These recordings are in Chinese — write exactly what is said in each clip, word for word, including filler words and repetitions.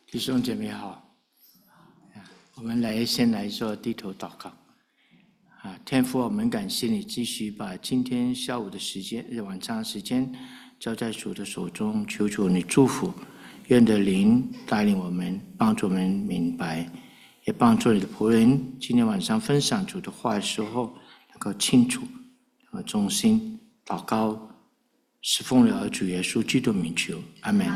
弟兄姐妹好，我们来先来做低头祷告。啊，天父，我们感谢你继续把今天下午的时间、晚上时间交在主的手中，求主你祝福，愿的灵带领我们，帮助我们明白，也帮助你的仆人今天晚上分享主的话的时候能够清楚和忠心。祷告是奉了主耶稣基督名求，阿们。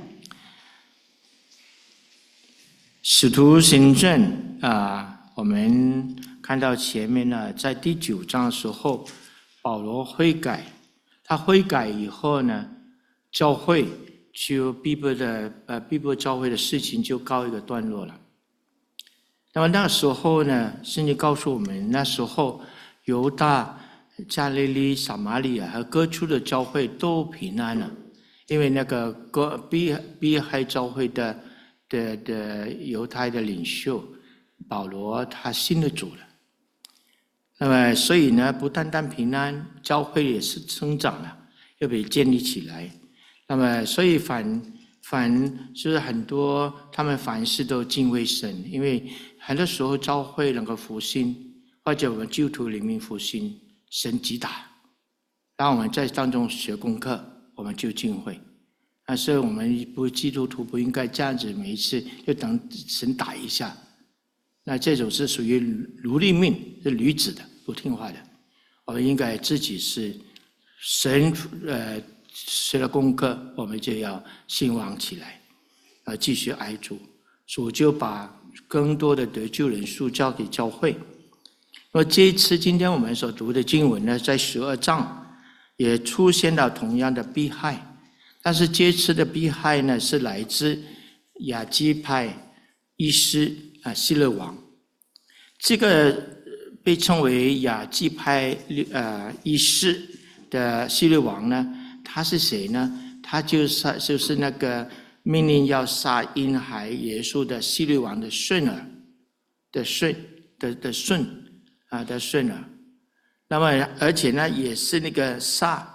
使徒行传啊，我们看到前面呢，在第九章的时候，保罗悔改，他悔改以后呢，教会就逼迫的呃逼迫教会的事情就告一个段落了。那么那时候呢，圣经告诉我们，那时候犹大、加利利、撒玛利亚和各处的教会都平安了，因为那个各逼逼害教会的。的的犹太的领袖保罗他信了主了，那么所以呢，不单单平安，教会也是增长了，又被建立起来。那么所以凡凡就是很多他们凡事都敬畏神，因为很多时候教会能够复兴，或者我们基督徒里面复兴，神击打，让我们在当中学功课，我们就敬畏。但是我们不基督徒不应该这样子，每一次就等神打一下，那这种是属于奴隶命，是驴子的，不听话的。我们应该自己是神呃学了功课，我们就要兴旺起来，呃继续爱主，主就把更多的得救人数交给教会。那么这一次今天我们所读的经文呢，在十二章也出现了同样的迫害。但是这次的迫害呢，是来自亚基派医师啊希律王。这个被称为亚基派呃医师的希律王呢，他是谁呢？他就是就是那个命令要杀婴孩耶稣的希律王的孙儿的孙的的孙啊的孙儿。那么而且呢，也是那个杀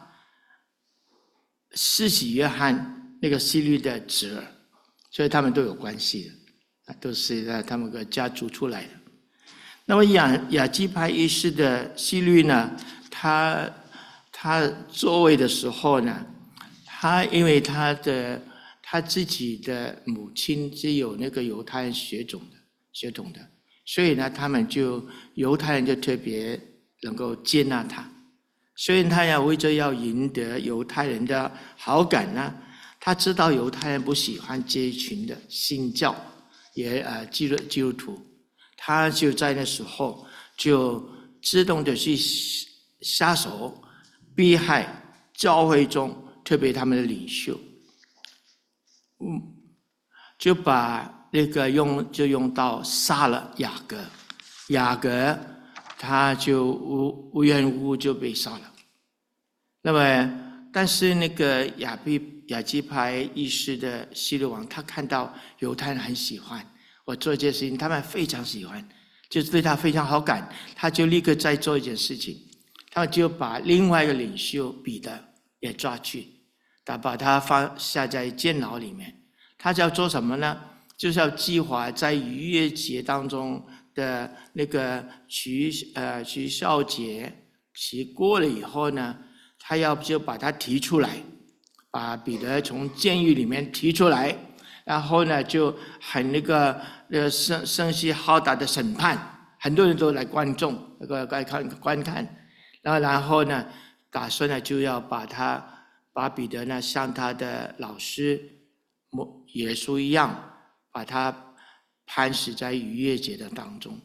施洗约翰那个希律的侄儿，所以他们都有关系的，都是他们个家族出来的。那么亚亚基派医师的希律呢，他他作位的时候呢，他因为他的他自己的母亲是有那个犹太人血统的血统的，所以呢，他们就犹太人就特别能够接纳他。虽然他要为着要赢得犹太人的好感呢，他知道犹太人不喜欢这一群的新教，也呃基督基督徒，他就在那时候就自动的去下手逼害教会中，特别他们的领袖，嗯，就把那个用就用到杀了雅各，雅各他就无无缘无故就被杀了。那么，但是那个亚比亚基派医师的希律王，他看到犹太人很喜欢我做这件事情，他们非常喜欢，就是对他非常好感，他就立刻再做一件事情，他就把另外一个领袖彼得也抓去，他把他放下在监牢里面。他要做什么呢？就是要计划在逾越节当中的那个除呃除酵节期过了以后呢，他要就把他提出来，把彼得从监狱里面提出来，然后呢就很那个那个声声势浩大的审判，很多人都来观众那个来看观看，然后然后呢打算呢就要把他把彼得呢像他的老师耶稣一样，把他判死在逾越节的当中，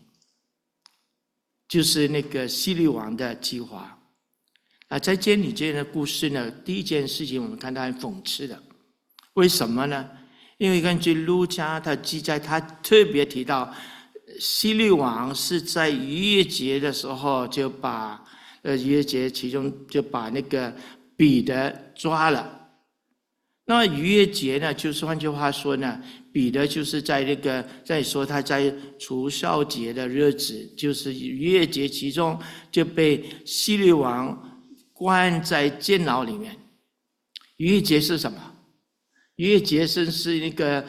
就是那个希律王的计划。啊，在监里这的故事呢，第一件事情我们看到很讽刺的，为什么呢？因为根据路加他记载，他特别提到希律王是在逾越节的时候就把呃逾越节其中就把那个彼得抓了。那逾越节呢，就是换句话说呢，彼得就是在那个在说他在除酵节的日子，就是逾越节其中就被希律王关在监牢里面。逾越节是什么？逾越节是是那个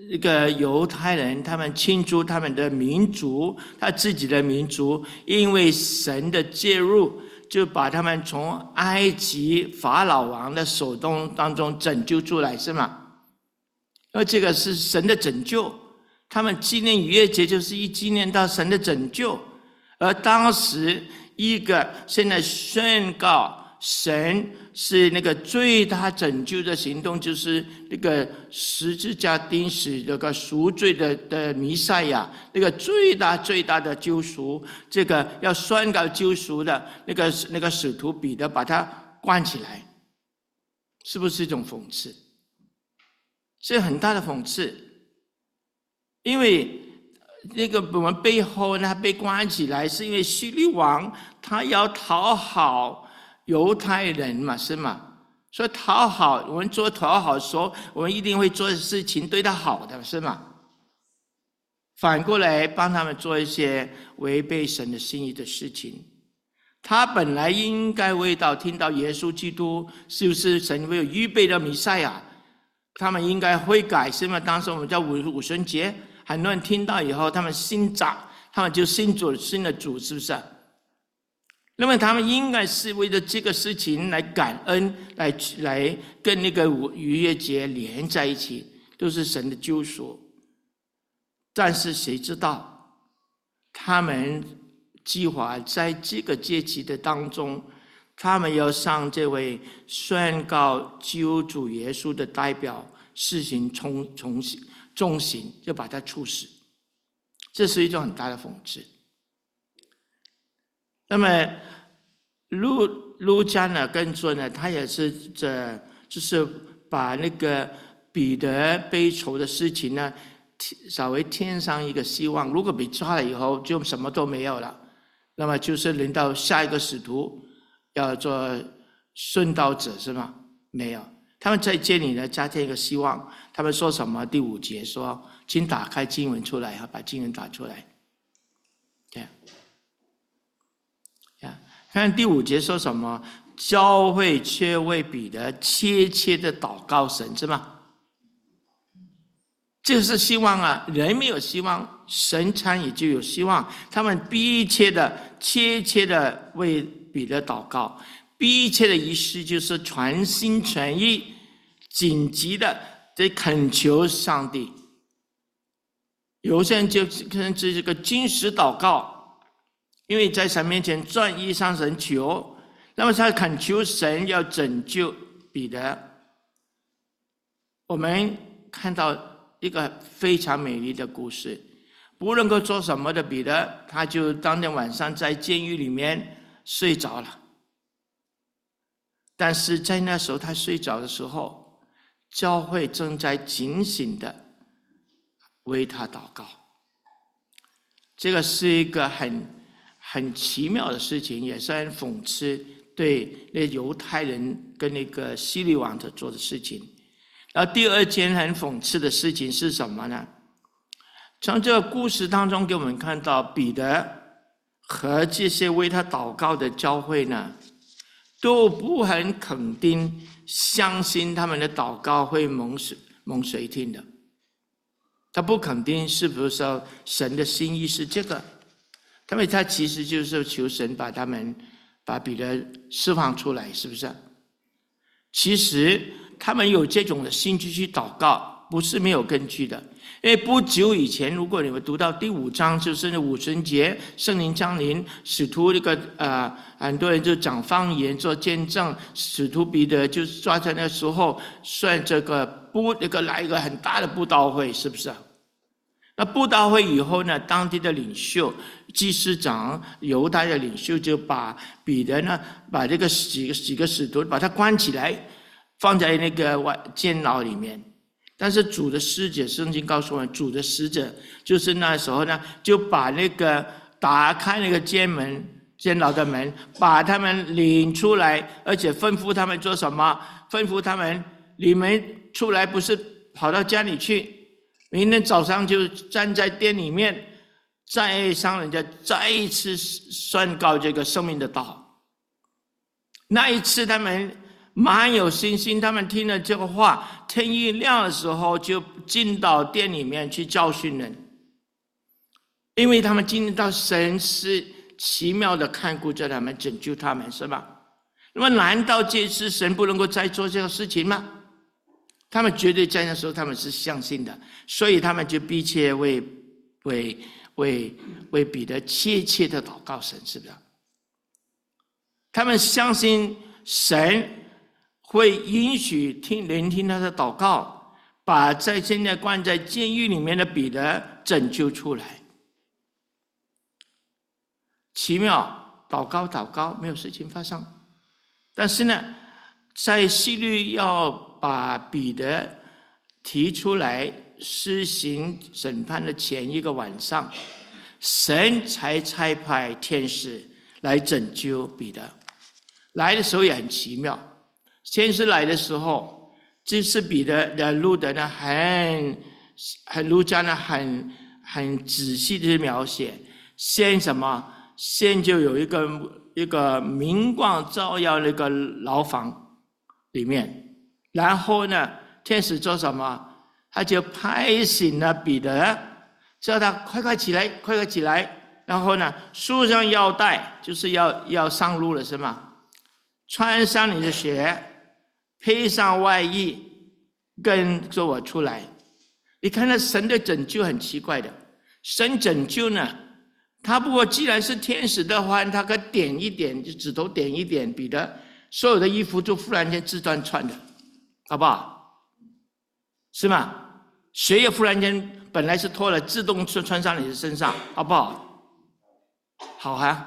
这个犹太人，他们庆祝他们的民族，他自己的民族，因为神的介入，就把他们从埃及法老王的手中当中拯救出来，是吗？而这个是神的拯救，他们纪念逾越节就是一纪念到神的拯救。而当时一个现在宣告神是那个最大拯救的行动，就是那个十字架钉死那个赎罪的的弥赛亚，那个最大最大的救赎，这个要宣告救赎的那个那个使徒彼得把他关起来，是不是一种讽刺？是很大的讽刺，因为那个我们背后呢被关起来，是因为希律王他要讨好犹太人嘛，是吗？所以讨好，我们做讨好说，我们一定会做事情对他好的，是吗？反过来帮他们做一些违背神的心意的事情。他本来应该为到听到耶稣基督是不是神为预备的弥赛亚，他们应该悔改，是吗？当时我们叫五五旬节，很多人听到以后，他们信长，他们就信主，信了主，是不是？那么他们应该是为了这个事情来感恩，来来跟那个逾越节连在一起，都是神的救赎。但是谁知道，他们计划在这个节期的当中，他们要向这位宣告救主耶稣的代表施行重重重刑，就把他处死，这是一种很大的讽刺。那么路路加呢，跟说呢，他也是这就是把那个彼得被囚的事情呢，稍微添上一个希望。如果被抓了以后，就什么都没有了，那么就是轮到下一个使徒要做殉道者，是吗？没有，他们在这里呢加添一个希望。他们说什么？第五节说，请打开经文出来，把经文打出来。对。看第五节说什么？教会却为彼得切切的祷告神，是吗？这是希望啊！人没有希望，神参与就有希望。他们逼切的、切切的为彼得祷告，逼切的意思就是全心全意、紧急的在恳求上帝。有些人就甚至这个禁食祷告。因为在神面前专一向神求，那么他恳求神要拯救彼得。我们看到一个非常美丽的故事，不能够做什么的彼得，他就当天晚上在监狱里面睡着了。但是在那时候他睡着的时候，教会正在警醒的为他祷告。这个是一个很很奇妙的事情，也是很讽刺对那犹太人跟那个希律王所做的事情。然后第二件很讽刺的事情是什么呢？从这个故事当中给我们看到，彼得和这些为他祷告的教会呢，都不很肯定相信他们的祷告会蒙谁蒙谁听的。他不肯定是不是说神的心意是这个，他们他其实就是求神把他们把彼得释放出来，是不是？其实他们有这种的兴趣去祷告，不是没有根据的。因为不久以前，如果你们读到第五章，就是那五旬节，圣灵降临，使徒那个呃很多人就讲方言做见证，使徒彼得就抓在那时候算这个布那个来一个很大的布道会，是不是？那布道会以后呢，当地的领袖、祭司长、犹太的领袖就把彼得呢，把这个几个几个使徒把他关起来，放在那个监牢里面。但是主的使者，圣经告诉我们，主的使者就是那时候呢，就把那个打开那个监门、监牢的门，把他们领出来，而且吩咐他们做什么？吩咐他们，你们出来不是跑到家里去。明天早上就站在店里面，再向人家再一次宣告这个生命的道。那一次他们蛮有信心。他们听了这个话，天一亮的时候就进到店里面去教训人，因为他们经历到神是奇妙的看顾着他们，拯救他们，是吧？那么难道这次神不能够再做这个事情吗？他们绝对在那时候他们是相信的，所以他们就逼切为为为为彼得切切的祷告神，是不是？他们相信神会允许听聆听他的祷告，把在现在关在监狱里面的彼得拯救出来。奇妙，祷告祷告，没有事情发生。但是呢，在希律要把彼得提出来施行审判的前一个晚上，神才差派天使来拯救彼得。来的时候也很奇妙，先是来的时候，这是彼得的路德呢，很很路加呢，很很仔细的描写，先什么？先就有一个一个明光照耀那个牢房里面，然后呢，天使做什么？他就拍醒了彼得，叫他快快起来，快快起来。然后呢，束上腰带，就是要要上路了，是吗？穿上你的鞋，配上外衣，跟着我出来。你看到神的拯救很奇怪的，神拯救呢，他不过既然是天使的话，他可点一点，就指头点一点，彼得所有的衣服就忽然间自断穿的，好不好？是吗？血液忽然间本来是脱了，自动穿上你的身上，好不好？好啊。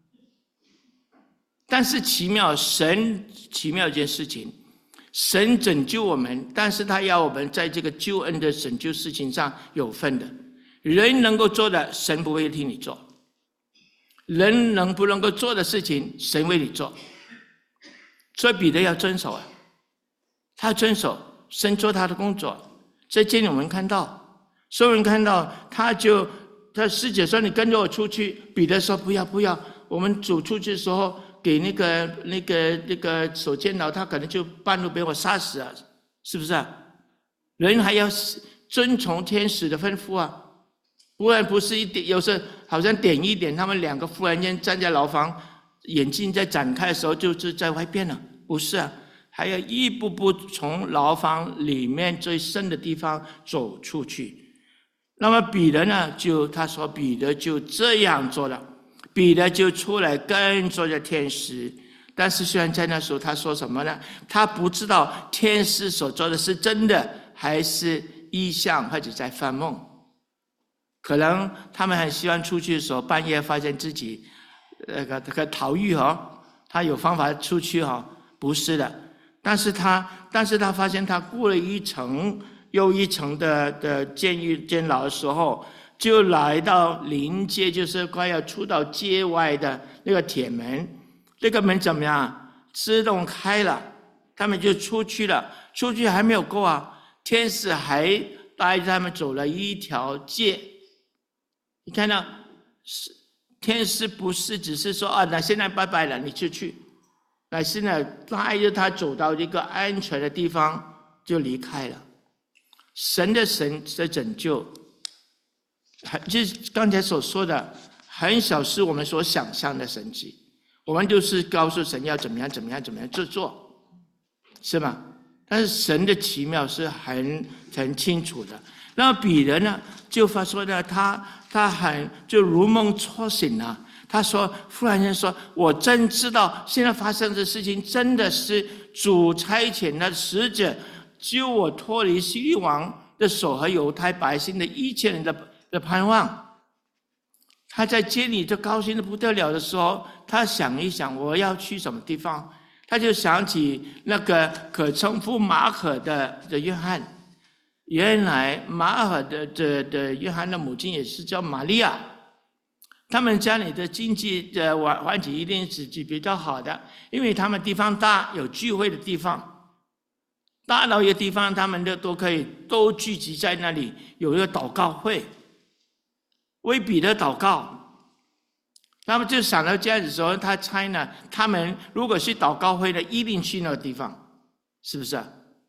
但是奇妙，神奇妙一件事情，神拯救我们，但是他要我们在这个救恩的拯救事情上有份的。人能够做的，神不会替你做；人能不能够做的事情，神为你做。所以彼得要遵守啊，他遵守，神做他的工作。在这里我们看到，所有人看到，他就他师姐说：“你跟着我出去。”彼得说：“不要不要，我们走出去的时候。”给那个那个那个守监牢，他可能就半路被我杀死啊，是不是啊？人还要遵从天使的吩咐啊，不然不是一点，有时候好像点一点，他们两个忽然间站在牢房，眼睛在展开的时候就是在外边了，不是啊？还要一步步从牢房里面最深的地方走出去。那么彼得呢，就他说彼得就这样做了。彼得就出来跟着着天使，但是虽然在那时候他说什么呢？他不知道天使所做的是真的还是异象，或者在犯梦。可能他们很希望出去的时候，半夜发现自己那个那个逃狱哈，他有方法出去哈，不是的。但是他但是他发现他过了一层又一层的的监狱监牢的时候。就来到临街，就是快要出到街外的那个铁门，那个门怎么样？自动开了，他们就出去了。出去还没有够啊，天使还带着他们走了一条街。你看到，天使不是只是说啊，那现在拜拜了，你就去，乃是呢带着他走到一个安全的地方就离开了。神的神的拯救。就是刚才所说的，很少是我们所想象的神迹，我们就是告诉神要怎么样怎么样怎么样去做，是吗？但是神的奇妙是很很清楚的。那么彼得呢，就发说呢，他他很就如梦初醒了。他说，忽然间说，我真知道现在发生的事情真的是主差遣的使者救我脱离希律王的手和犹太百姓的一切人的。的盼望，他在街里就高兴的不得了的时候，他想一想我要去什么地方，他就想起那个可称呼马可的的约翰，原来马可的的的约翰的母亲也是叫玛利亚，他们家里的经济的环境一定是比较好的，因为他们地方大，有聚会的地方，大到一个地方，他们的都可以都聚集在那里，有一个祷告会。为彼得祷告， 他们就想到这样子说，他猜呢，他们如果去祷告会呢，一定去那个地方，是不是啊？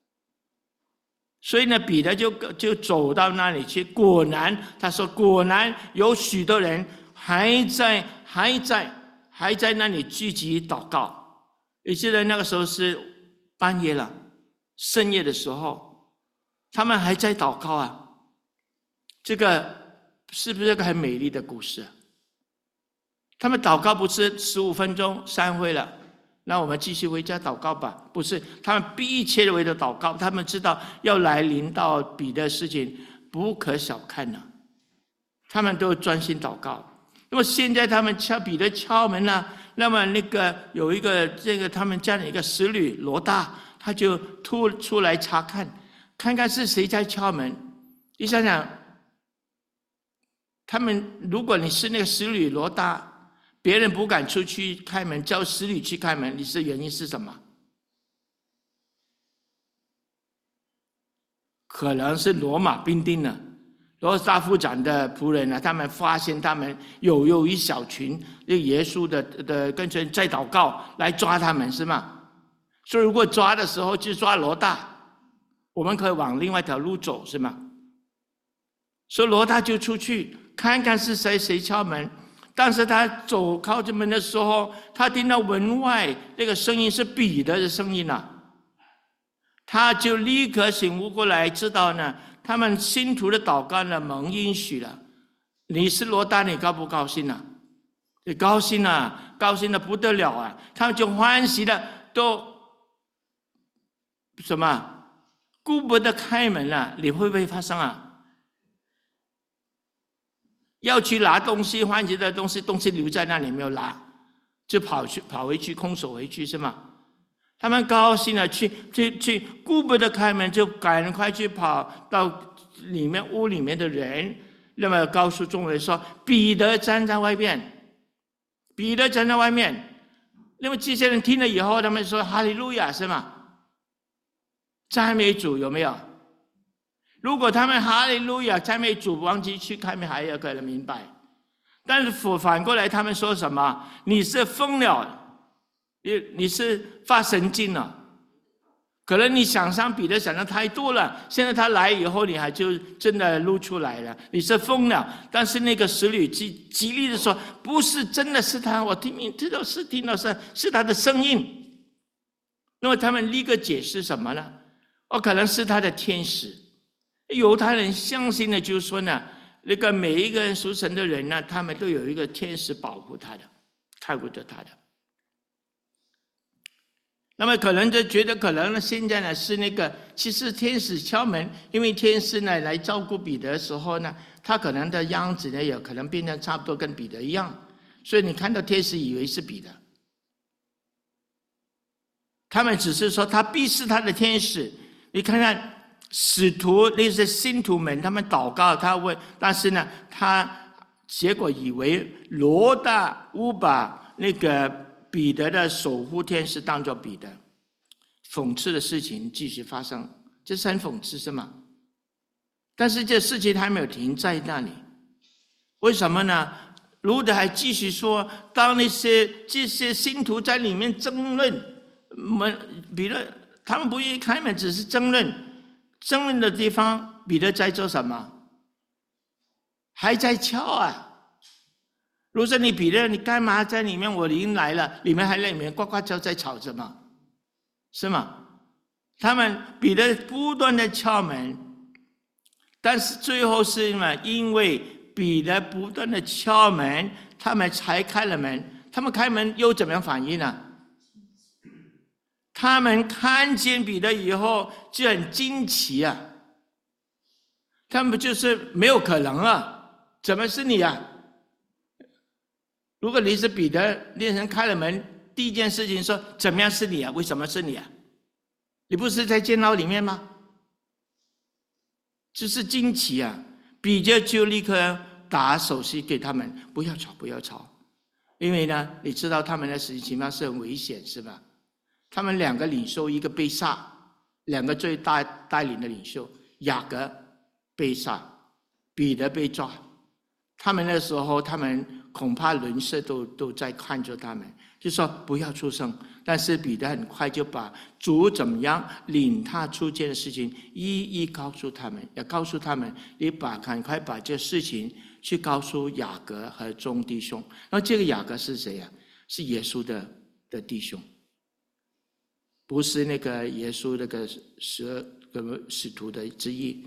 所以呢，彼得就就走到那里去。果然，他说，果然有许多人还在还在还在那里聚集祷告。也记得那个时候是半夜了，深夜的时候，他们还在祷告啊。这个是不是个很美丽的故事啊？他们祷告不是十五分钟散会了，那我们继续回家祷告吧？不是，他们逼切的为了祷告，他们知道要来临到彼得的事情不可小看了，他们都专心祷告。那么现在他们敲彼得敲门了、啊，那么那个有一个这个他们家的一个使女罗大，他就突出来查看，看看是谁在敲门。你想想，他们如果你是那个使女罗大，别人不敢出去开门，叫使女去开门，你是原因是什么？可能是罗马兵丁呢，罗大夫长的仆人呢，他们发现他们有有一小群耶稣的的跟随在祷告，来抓他们是吗？所以如果抓的时候就抓罗大，我们可以往另外一条路走是吗？所以罗大就出去看看是谁谁敲门。但是他走靠近门的时候，他听到门外那个声音是彼得的声音啊，他就立刻醒悟过来，知道呢，他们信徒的祷告呢蒙应许了。你是罗大，你高不高兴啊？你高兴啊，高兴的不得了啊！他们就欢喜的都什么顾不得开门了，你会不会发生啊？要去拿东西，欢喜的东西，东西留在那里没有拿，就跑去跑回去，空手回去是吗？他们高兴了，去去去，顾不得开门，就赶快去跑到里面屋里面的人，那么告诉众人说：彼得站在外面，彼得站在外面。那么这些人听了以后，他们说哈利路亚是吗？赞美主有没有？如果他们哈利路亚赞美主，忘记去开门，还有可能明白。但是反过来，他们说什么？你是疯了，你你是发神经了。可能你想象彼得想的太多了，现在他来以后，你还就真的露出来了，你是疯了。但是那个使女极极力的说，不是，真的是他，我听你知道是听到是是他的声音。那么他们立刻解释什么呢？哦，可能是他的天使。犹太人相信的就是说呢，那个每一个人属神的人呢，他们都有一个天使保护他的，看顾着他的。那么可能就觉得可能呢，现在呢是那个，其实天使敲门，因为天使呢来照顾彼得的时候呢，他可能的样子呢也可能变得差不多跟彼得一样，所以你看到天使以为是彼得。他们只是说他必是他的天使。你看看使徒那些信徒们，他们祷告，他问，但是呢，他结果以为罗大乌把那个彼得的守护天使当作彼得，讽刺的事情继续发生，这是很讽刺是吗？但是这事情还没有停在那里，为什么呢？路德还继续说，当那些这些信徒在里面争论，门彼得他们不愿意开门，只是争论，争论的地方，彼得在做什么？还在敲啊！如果说你彼得，你干嘛在里面？我已经来了，你们还在里面呱呱叫，在吵什么？是吗？他们彼得不断的敲门，但是最后是什么？因为彼得不断的敲门，他们才开了门。他们开门又怎么样反应呢？他们看见彼得以后就很惊奇啊！他们就是没有可能啊，怎么是你啊？如果你是彼得，那人开了门，第一件事情说怎么样是你啊？为什么是你啊？你不是在监牢里面吗？就是惊奇啊！彼得就立刻打手势给他们，不要吵，不要吵，因为呢，你知道他们的实际情况是很危险，是吧？他们两个领袖，一个被杀，两个最大带领的领袖，雅各被杀，彼得被抓， 他们那时候，他们恐怕邻舍都都在看着他们，就说不要出声。但是彼得很快就把主怎么样领他出监的事情一一告诉他们，也告诉他们，你把赶快把这事情去告诉雅各和众弟兄。那这个雅各是谁呀？是耶稣的的弟兄，不是那个耶稣那个十二个使徒的之一。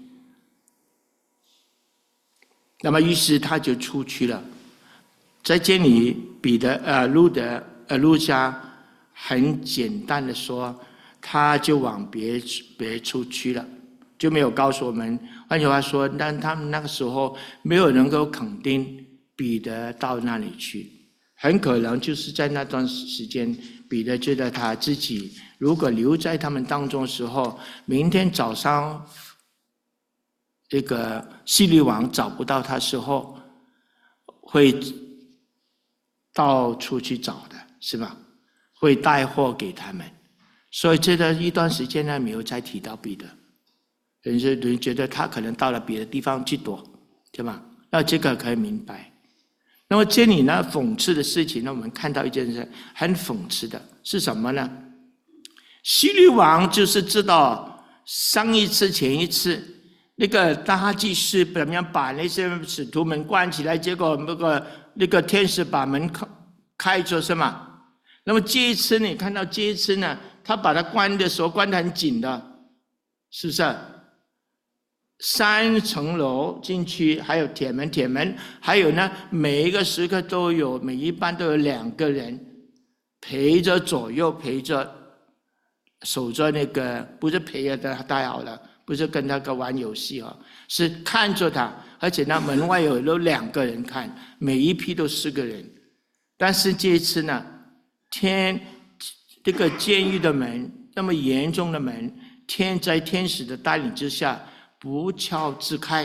那么于是他就出去了，在这里彼得呃路德呃路加很简单的说，他就往别别处去了，就没有告诉我们。换句话说，但他们那个时候没有能够肯定彼得到那里去，很可能就是在那段时间，彼得觉得他自己如果留在他们当中的时候，明天早上这个希律王找不到他时候，会到处去找的，是吧？会带货给他们，所以这段一段时间呢，没有再提到彼得。人是人觉得他可能到了别的地方去躲，对吧？那这个可以明白。那么这里呢，讽刺的事情呢，我们看到一件事很讽刺的是什么呢？希律王就是知道上一次前一次那个大哈祭司怎么样把那些使徒们关起来，结果那个那个天使把门开开着，是吗？那么这一次你看到这一次呢，他把它关的时候关得很紧的，是不是？三层楼进去，还有铁门，铁门还有呢，每一个时刻都有，每一班都有两个人陪着左右，陪着守着那个，不是陪着他太好了，不是跟那个玩游戏啊，是看着他，而且呢门外有有两个人看，每一批都四个人。但是这一次呢，天这个监狱的门那么严重的门，天在天使的带领之下不敲自开。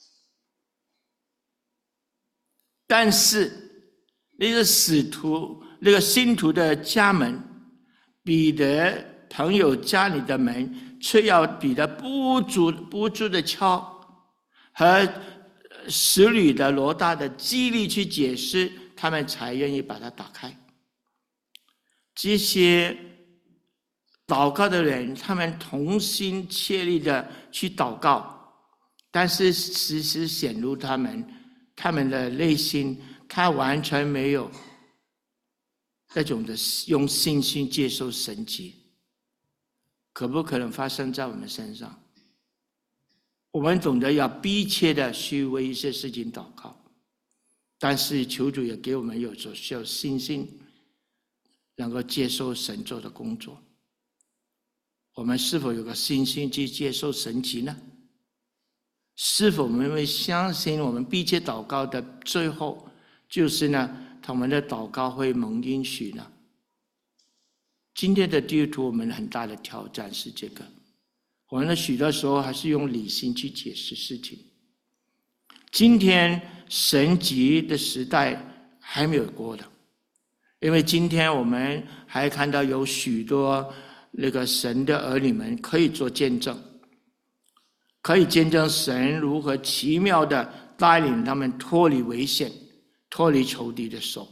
但是那个使徒那个信徒的家门，彼得朋友家里的门，却要彼得不住不住的敲，和使女的罗大的极力去解释，他们才愿意把它打开。这些祷告的人，他们同心切力的去祷告，但是时时显露他们他们的内心，他完全没有那种的用信心接受神迹。可不可能发生在我们身上？我们懂得要逼切的去为一些事情祷告，但是求主也给我们有所需要信心，能够接受神做的工作。我们是否有个信心去接受神迹呢？是否我们会相信我们逼切祷告的最后，就是呢，我们的祷告会蒙应许呢？今天的基督徒，我们很大的挑战是这个。我们的许多时候还是用理性去解释事情。今天神迹的时代还没有过的，因为今天我们还看到有许多那个神的儿女们可以做见证，可以见证神如何奇妙的带领他们脱离危险，脱离仇敌的手。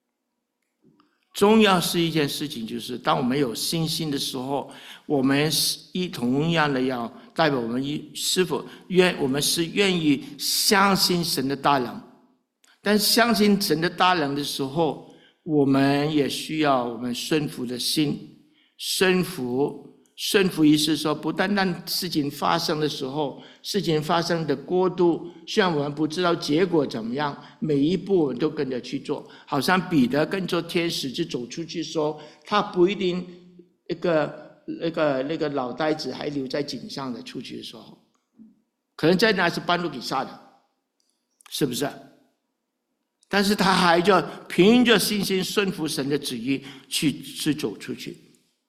重要是一件事情，就是当我们有信心的时候，我们一同样的要代表我们一是否愿我们是愿意相信神的大能。但相信神的大能的时候，我们也需要我们顺服的心。顺服顺服意思说，不单单事情发生的时候，事情发生的过度，虽然我们不知道结果怎么样，每一步我们都跟着去做。好像彼得跟着天使就走出去说，他不一定那个那个那个脑袋子还留在颈上的，出去的时候，可能在那是半路给杀的，是不是？但是他还就凭着信心顺服神的旨意去去走出去。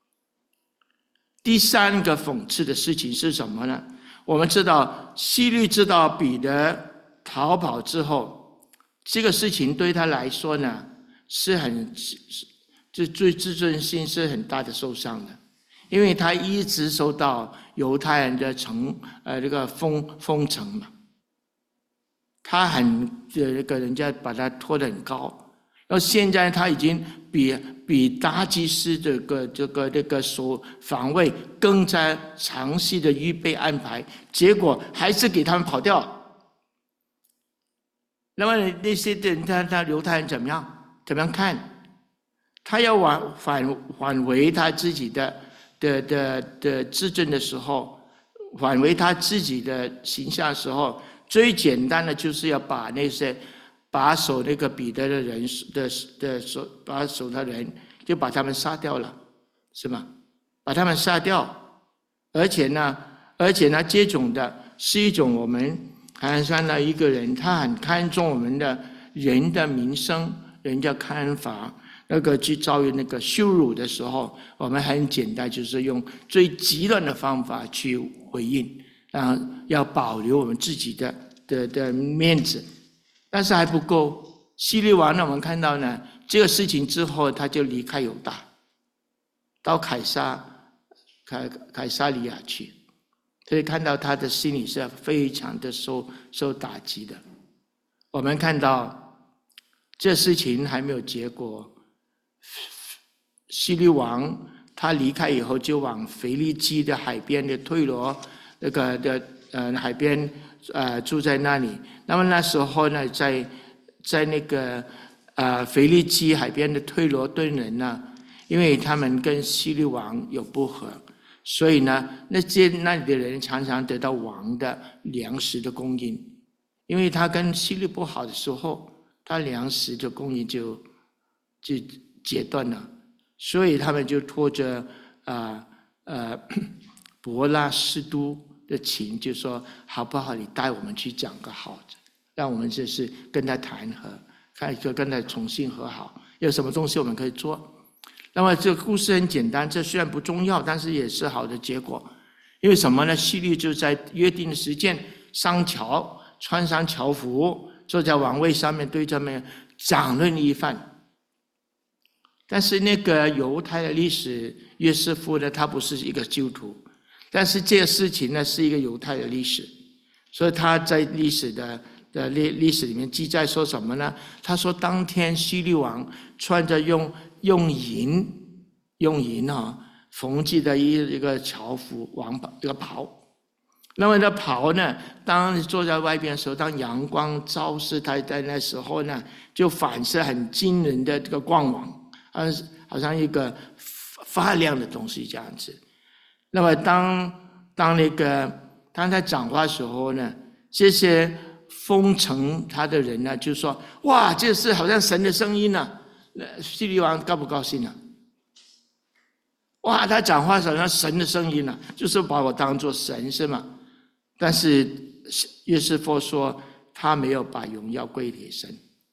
第三个讽刺的事情是什么呢？我们知道希律知道彼得逃跑之后，这个事情对他来说呢，是很这对自尊心是很大的受伤的，因为他一直受到犹太人的惩呃这个封封城嘛， 他很呃那个人家把他拖得很高，然后现在他已经比比大祭司这个这个这个守防卫更加详细的预备安排，结果还是给他们跑掉。那么那些人他他犹太人怎么样？怎么样看？他要挽返返回他自己的的的的自尊的时候，返回他自己的形象的时候，最简单的就是要把那些把守那个彼得的人的的守把守的人，就把他们杀掉了，是吗？把他们杀掉，而且呢，而且呢，这种的是一种我们看上了一个人，他很看重我们的人的名声，人家看法。那个去遭遇那个羞辱的时候，我们很简单，就是用最极端的方法去回应，啊，要保留我们自己的的的面子，但是还不够。希律王呢，我们看到呢，这个事情之后，他就离开犹大，到凯撒凯凯撒利亚去，所以看到他的心里是非常的受受打击的。我们看到这事情还没有结果。希律王他离开以后，就往腓利基的海边的推罗那个的呃海边呃住在那里。那么那时候呢，在在那个呃腓利基海边的推罗敦人呢，因为他们跟希律王有不和，所以呢，那些那里的人常常得到王的粮食的供应。因为他跟希律不好的时候，他粮食的供应就就截断了，所以他们就拖着啊 呃, 呃伯拉斯都的情，就说好不好？你带我们去讲个好的，让我们就是跟他谈和，看就跟他重新和好，有什么东西我们可以做。那么这个故事很简单，这虽然不重要，但是也是好的结果。因为什么呢？希律就在约定的时间上桥，穿上桥服，坐在王位上面，对他们讲论一番。但是那个犹太的历史，约瑟夫呢，他不是一个基督徒，但是这个事情呢是一个犹太的历史，所以他在历史的的历历史里面记载说什么呢？他说当天希律王穿着用用银用银啊缝制的一一个朝服王袍一个袍，那么那袍呢，当你坐在外边的时候，当阳光照射它在那时候呢，就反射很惊人的这个光芒。好像一个发亮的东西这样子。那么当当那个当他讲话的时候呢，这些封城他的人呢就说：哇，这是好像神的声音啊！希律王高不高兴啊？哇，他讲话好像神的声音啊，就是把我当作神是吗？但是约瑟夫说他没有把荣耀归给神，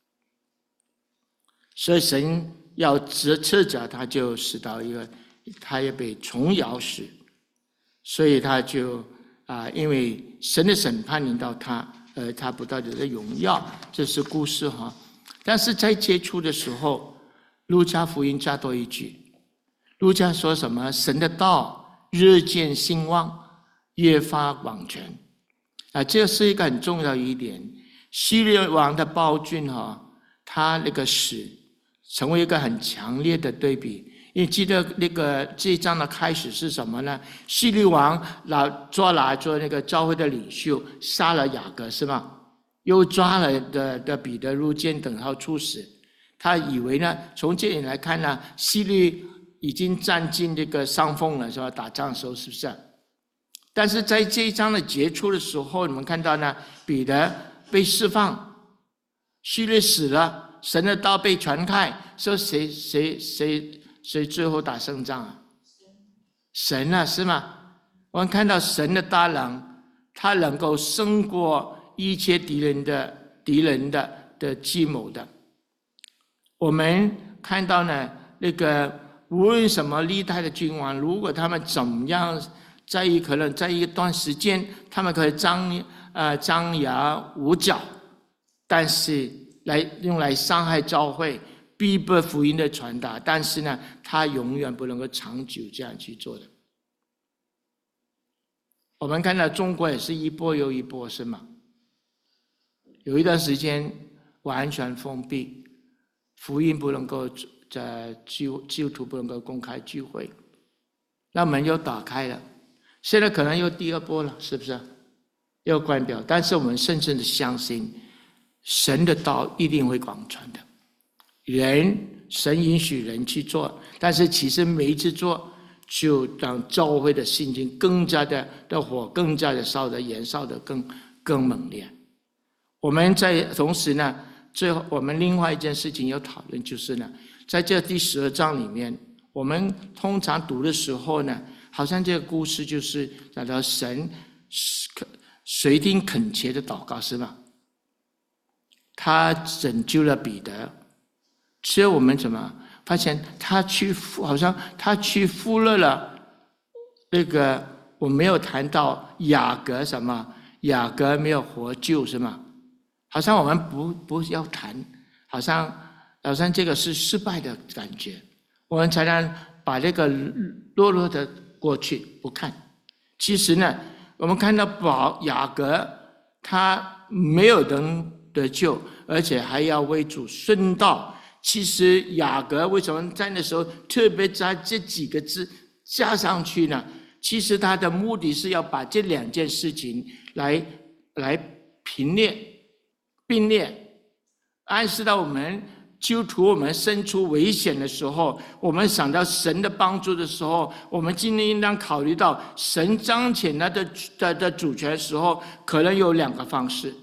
所以神要斥责他，就使到一个，他也被虫咬死，所以他就啊，因为神的审判临到他，呃，他不到底的荣耀，这是故事哈。但是在接触的时候，路加福音加多一句，路加说什么？神的道日渐兴旺，越发广传。啊，这是一个很重要的一点。希律王的暴君哈，他那个死，成为一个很强烈的对比。因为记得那个这一章的开始是什么呢？希律王老抓拿做那个教会的领袖，杀了雅各是吗？又抓了的的彼得入监，等候处死。他以为呢，从这里来看呢，希律已经占尽这个上风了，是吧？打仗的时候是不是？但是在这一章的结束的时候，你们看到呢，彼得被释放，希律死了，神的道被传开，说谁谁谁谁最后打胜仗啊？神啊，是吗？我们看到神的大能，他能够胜过一切敌人的敌人的的计谋的。我们看到呢，那个无论什么历代的君王，如果他们怎么样，在一可能在一段时间，他们可以张呃张牙舞爪，但是来用来伤害教会，逼迫福音的传达，但是呢，他永远不能够长久这样去做的。我们看到中国也是一波又一波，是吗？ 有一段时间完全封闭，福音不能够在基基督徒不能够公开聚会，那门又打开了。现在可能又第二波了，是不是？又关掉，但是我们深深的相信，神的道一定会广传的。人神允许人去做，但是其实每一次做，就让教会的信心更加的的火，更加的烧的燃烧的更更猛烈。我们在同时呢，最后我们另外一件事情要讨论，就是呢，在这第十二章里面，我们通常读的时候呢，好像这个故事就是讲到神垂听恳切的祷告，是吗？他拯救了彼得，所以我们怎么发现他去好像他去忽略了那个我没有谈到雅各什么雅各没有获救，是吗？好像我们不不要谈，好像好像这个是失败的感觉，我们才能把这个落落的过去不看。其实呢，我们看到保雅各他没有能得救，而且还要为主殉道。其实雅各为什么在那时候特别在这几个字加上去呢？其实他的目的是要把这两件事情来来并列并列，暗示到我们基督徒我们身处危险的时候，我们想到神的帮助的时候，我们今天应当考虑到神彰显他的的的主权的时候，可能有两个方式：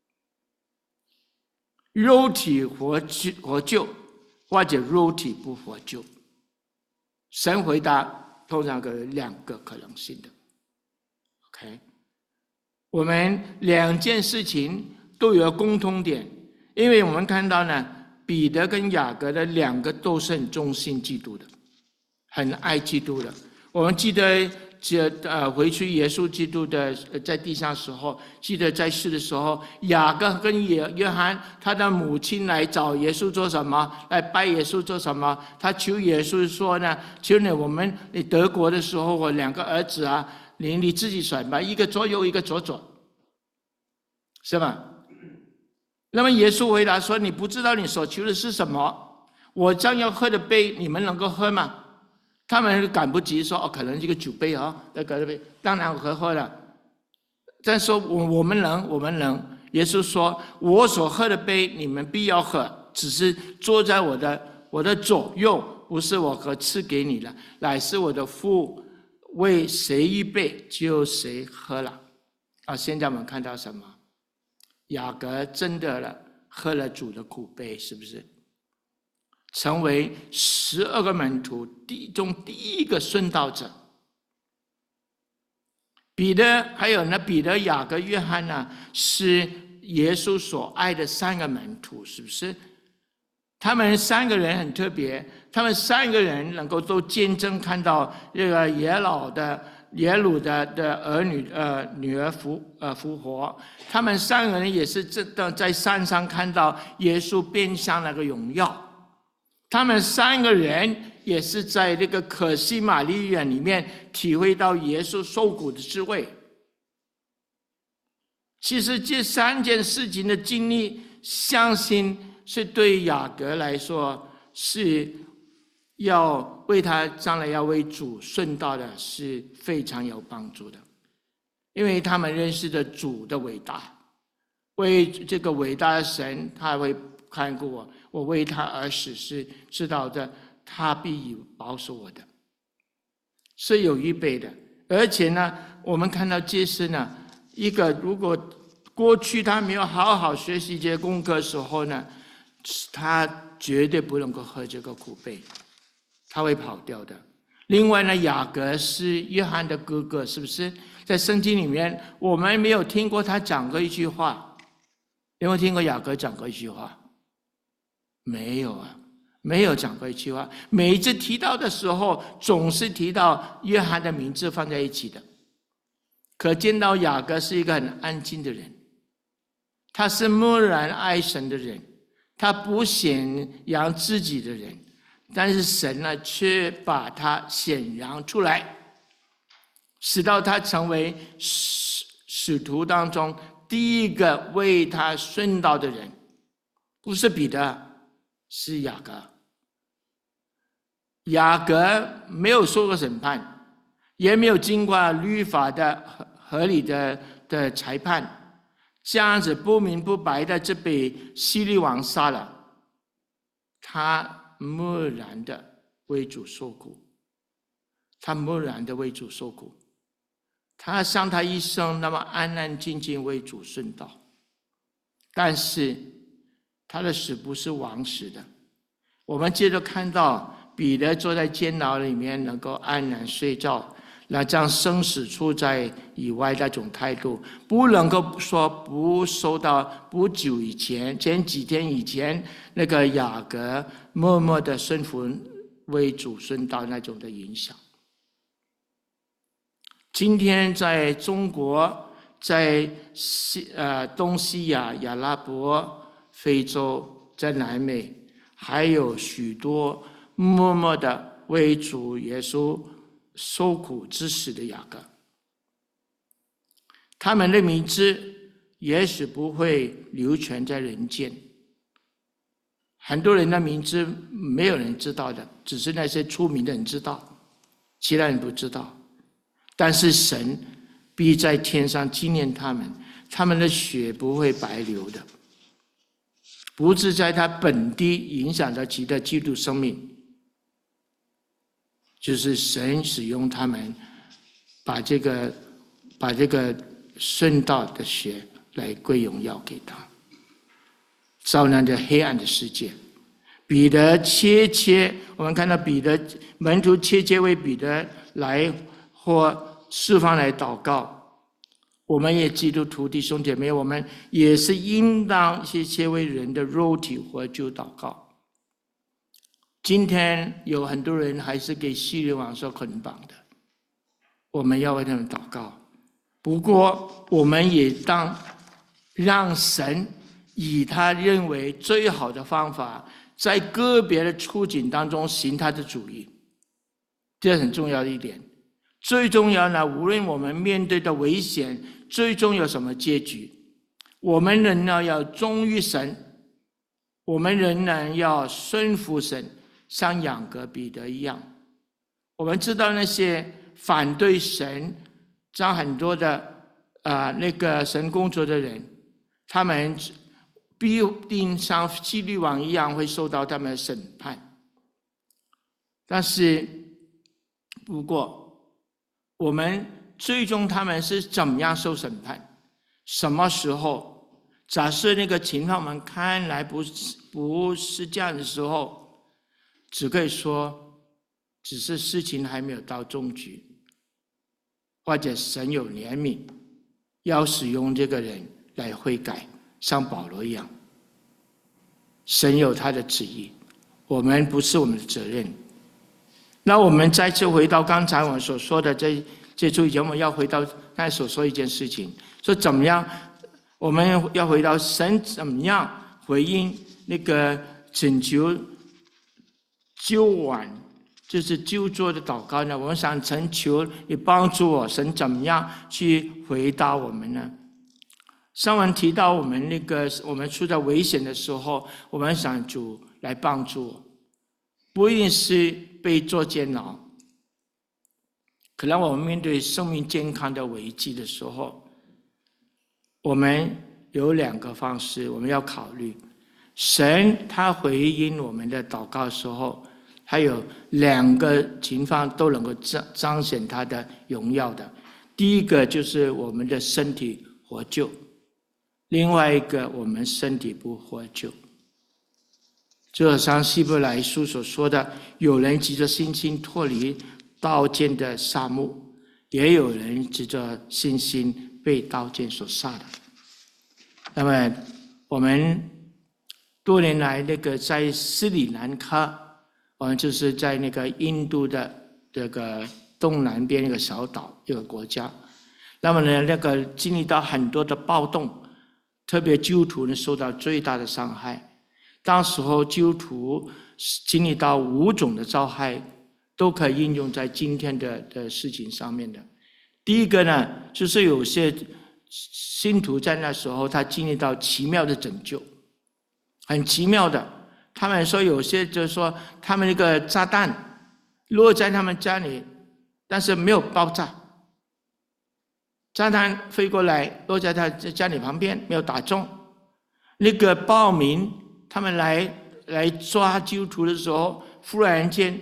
肉体活救活救，或者肉体不活救。神回答通常有两个可能性的。OK， 我们两件事情都有共通点，因为我们看到呢，彼得跟雅各的两个都是很忠心基督的，很爱基督的。我们记得这呃回去耶稣基督的在地上的时候，记得在世的时候，雅各跟约约翰他的母亲来找耶稣做什么？来拜耶稣做什么？他求耶稣说呢，求你我们你得国的时候，我两个儿子啊，你你自己选吧，一个左右，一个左左，是吧？那么耶稣回答说：“你不知道你所求的是什么？我将要喝的杯，你们能够喝吗？”他们赶不及说：“哦，可能这个酒杯哦，那个杯，当然我可喝了。”但说我我们能，我们能。耶稣说：“我所喝的杯，你们必要喝，只是坐在我的我的左右，不是我可赐给你的，乃是我的父为谁预备，就谁喝了。”啊，现在我们看到什么？雅各真的了，喝了主的苦杯，是不是？成为十二个门徒第中第一个殉道者。彼得还有呢，彼得、雅各、约翰呢，是耶稣所爱的三个门徒，是不是？他们三个人很特别，他们三个人能够都见证看到这个耶老的。耶鲁的的儿女呃女儿复呃复活，他们三个人也是真的在山上看到耶稣变相那个荣耀，他们三个人也是在这个可西玛利园里面体会到耶稣受苦的滋味。其实这三件事情的经历，相信是对雅各来说是。要为他将来要为主殉道的是非常有帮助的，因为他们认识的主的伟大，为这个伟大的神，他会看顾我，我为他而死，是知道的，他必保守我的，是有预备的。而且呢，我们看到这是呢，一个如果过去他没有好好学习这些功课的时候呢，他绝对不能够喝这个苦杯。他会跑掉的。另外呢，雅各是约翰的哥哥，是不是？在圣经里面，我们没有听过他讲过一句话。有没有听过雅各讲过一句话？没有啊，没有讲过一句话。每一次提到的时候，总是提到约翰的名字放在一起的。可见到雅各是一个很安静的人，他是默然爱神的人，他不显扬自己的人。但是神呢，却把他显扬出来，使到他成为使使徒当中第一个为他殉道的人，不是彼得，是雅各。雅各没有受过审判，也没有经过律法的合理的的裁判，这样子不明不白的就被希律王杀了，他默然的为主受苦，他默然的为主受苦，他像他一生那么安安静静为主殉道，但是他的死不是枉死的。我们接着看到彼得坐在监牢里面能够安然睡觉，那将生死处在以外那种态度，不能够说不受到不久以前前几天以前那个雅各默默的顺服为主殉道那种的影响。今天在中国，在西呃东西亚、阿拉伯、非洲，在南美，还有许多默默的为主耶稣受苦致死的雅各，他们的名字也许不会流传在人间，很多人的名字没有人知道的，只是那些出名的人知道，其他人不知道。但是神必在天上纪念他们，他们的血不会白流的，不是在他本地影响到其他基督生命，就是神使用他们，把这个把这个顺道的血来归荣耀给他，照亮这黑暗的世界。彼得切切，我们看到彼得门徒切切为彼得来或释放来祷告，我们也基督徒弟兄姐妹，我们也是应当切切为人的肉体获救祷告。今天有很多人还是给希律王所捆绑的，我们要为他们祷告。不过我们也当让神以他认为最好的方法，在个别的处境当中行他的主意，这很重要的一点。最重要呢，无论我们面对的危险，最终有什么结局，我们仍然要忠于神，我们仍然要顺服神，像雅各彼得一样。我们知道那些反对神，将很多的啊、呃、那个神工作的人，他们必定像希律王一样会受到他们的审判。但是不过我们最终他们是怎么样受审判，什么时候，假设那个情况我们看来不是不是这样的时候，只可以说只是事情还没有到终局，或者神有怜悯，要使用这个人来悔改，像保罗一样。神有他的旨意，我们不是我们的责任。那我们再次回到刚才我们所说的这这注以前，我们要回到刚才所说一件事情，说怎么样，我们要回到神怎么样回应那个请求救挽，就是救助的祷告呢？我们想请求你帮助我，神怎么样去回答我们呢？上文提到我们那个我们处在危险的时候，我们想主来帮助我，不一定是被做监牢，可能我们面对生命健康的危机的时候，我们有两个方式我们要考虑。神他回应我们的祷告的时候，他有两个情况都能够彰显他的荣耀的。第一个就是我们的身体获救，另外一个我们身体不获救。就好像希伯来书所说的，有人藉着信心脱离刀剑的杀戮，也有人藉着信心被刀剑所杀的。那么我们多年来那个在斯里兰卡，我们就是在那个印度的这个东南边一个小岛一个国家，那么呢那个经历到很多的暴动，特别基督徒呢受到最大的伤害。当时候基督徒经历到五种的遭害，都可以应用在今天的的事情上面的。第一个呢，就是有些信徒在那时候他经历到奇妙的拯救，很奇妙的。他们说有些就是说他们那个炸弹落在他们家里，但是没有爆炸，炸弹飞过来落在他家里旁边，没有打中。那个暴民他们来来抓基督徒的时候，忽然间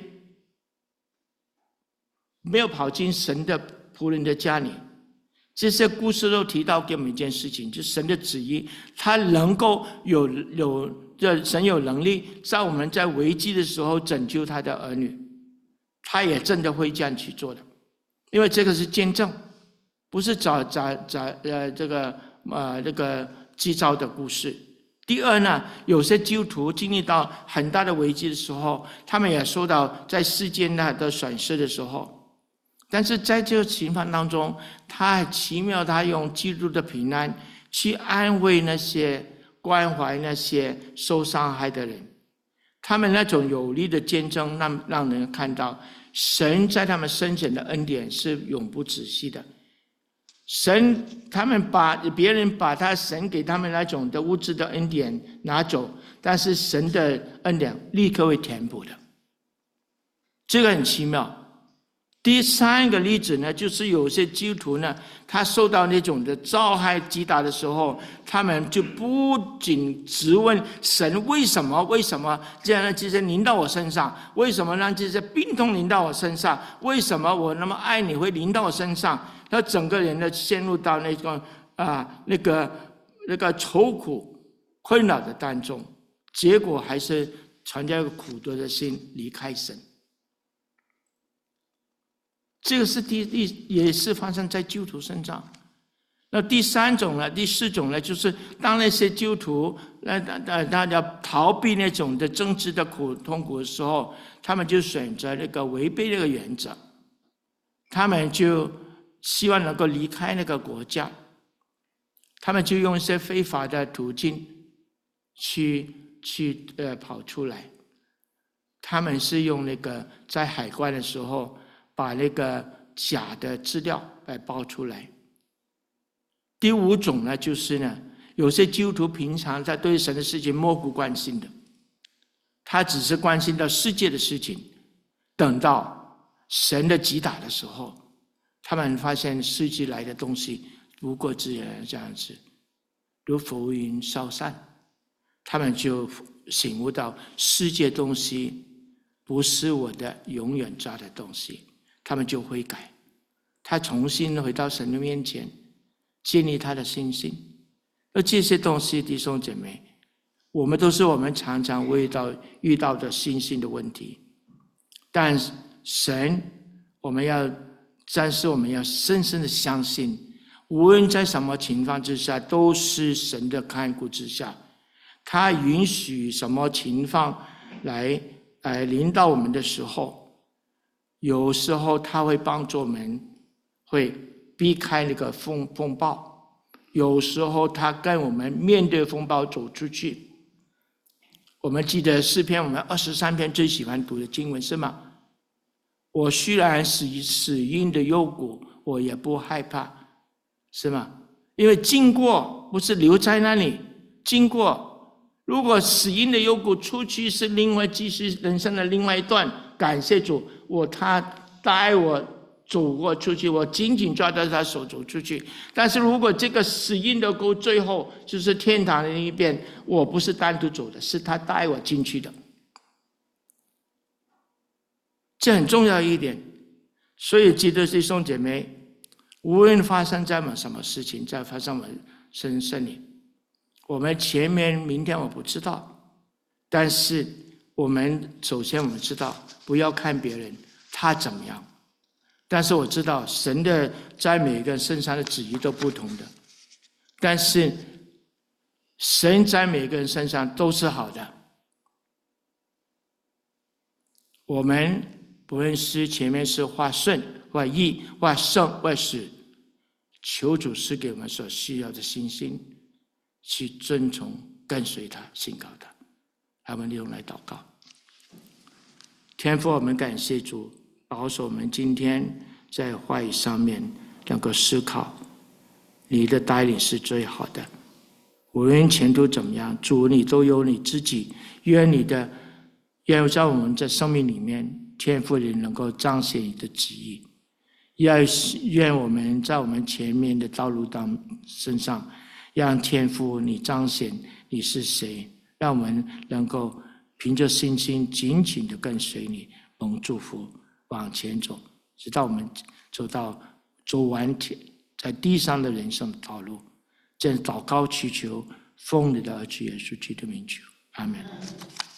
没有跑进神的仆人的家里。这些故事都提到给我们一件事情，就是神的旨意，他能够有有这神有能力在我们在危机的时候拯救他的儿女，他也真的会这样去做的，因为这个是见证，不是找找找呃这个呃这个制造的故事。第二呢，有些基督徒经历到很大的危机的时候，他们也受到在世间的损失的时候，但是在这个情况当中，他很奇妙，他用基督的平安去安慰那些关怀那些受伤害的人。他们那种有力的见证让让人看到神在他们身前的恩典是永不止息的。神他们把别人把他神给他们那种的物质的恩典拿走，但是神的恩典立刻会填补的，这个很奇妙。第三个例子呢，就是有些基督徒呢，他受到那种的遭害击打的时候，他们就不仅质问神为什么为什么这样的这些临到我身上，为什么让这些病痛临到我身上，为什么我那么爱你会临到我身上，他整个人呢陷入到那种啊那个那个愁苦困扰的当中，结果还是存着一个苦毒的心离开神。这个是第第也是发生在基督徒身上。那第三种呢，第四种呢，就是当那些基督徒那那大家逃避那种的政治的苦痛苦的时候，他们就选择那个违背那个原则，他们就希望能够离开那个国家，他们就用一些非法的途径去去呃跑出来。他们是用那个在海关的时候把那个假的资料来爆出来。第五种呢，就是呢，有些基督徒平常在对神的事情漠不关心的，他只是关心到世界的事情，等到神的击打的时候，他们发现世界来的东西不过只有这样子，如浮云消散，他们就醒悟到世界东西不是我的永远抓的东西，他们就悔改，他重新回到神的面前，建立他的信心。而这些东西，弟兄姐妹，我们都是我们常常遇到遇到的信心的问题。但神，我们要，但是我们要深深的相信，无论在什么情况之下，都是神的看顾之下，他允许什么情况来来临到我们的时候，有时候他会帮助我们，会避开那个风风暴。有时候他跟我们面对风暴走出去。我们记得诗篇，我们二十三篇最喜欢读的经文是吗？我虽然死死荫的幽谷，我也不害怕，是吗？因为经过不是留在那里，经过，如果死荫的幽谷出去是另外继续人生的另外一段，感谢主，我他带我走过出去，我紧紧抓着他手走出去。但是如果这个死荫的沟最后就是天堂的那一边，我不是单独走的，是他带我进去的，这很重要一点。所以记得弟兄姐妹，无论发生在我们什么事情，在发生我们身上里，我们前面明天我不知道，但是我们首先我们知道，不要看别人他怎么样，但是我知道神的在每个人身上的旨意都不同的，但是神在每个人身上都是好的。我们不论是前面是或顺或义或胜或死，求主赐给我们所需要的信心，去遵从跟随他，信靠他。我们用来祷告。天父，我们感谢主保守我们今天在话语上面能够思考， 你的带领是最好的。无论前途怎么样，主你都有你自己。愿你的，愿在我们的生命里面，天父你能够彰显你的旨意。愿愿我们在我们前面的道路当身上，让天父你彰显你是谁，让我们能够凭着信心紧紧的跟随你，蒙祝福往前走，直到我们走到走完在地上的人生的道路。这祷告祈求，奉你的儿子耶稣基督的名求，阿门。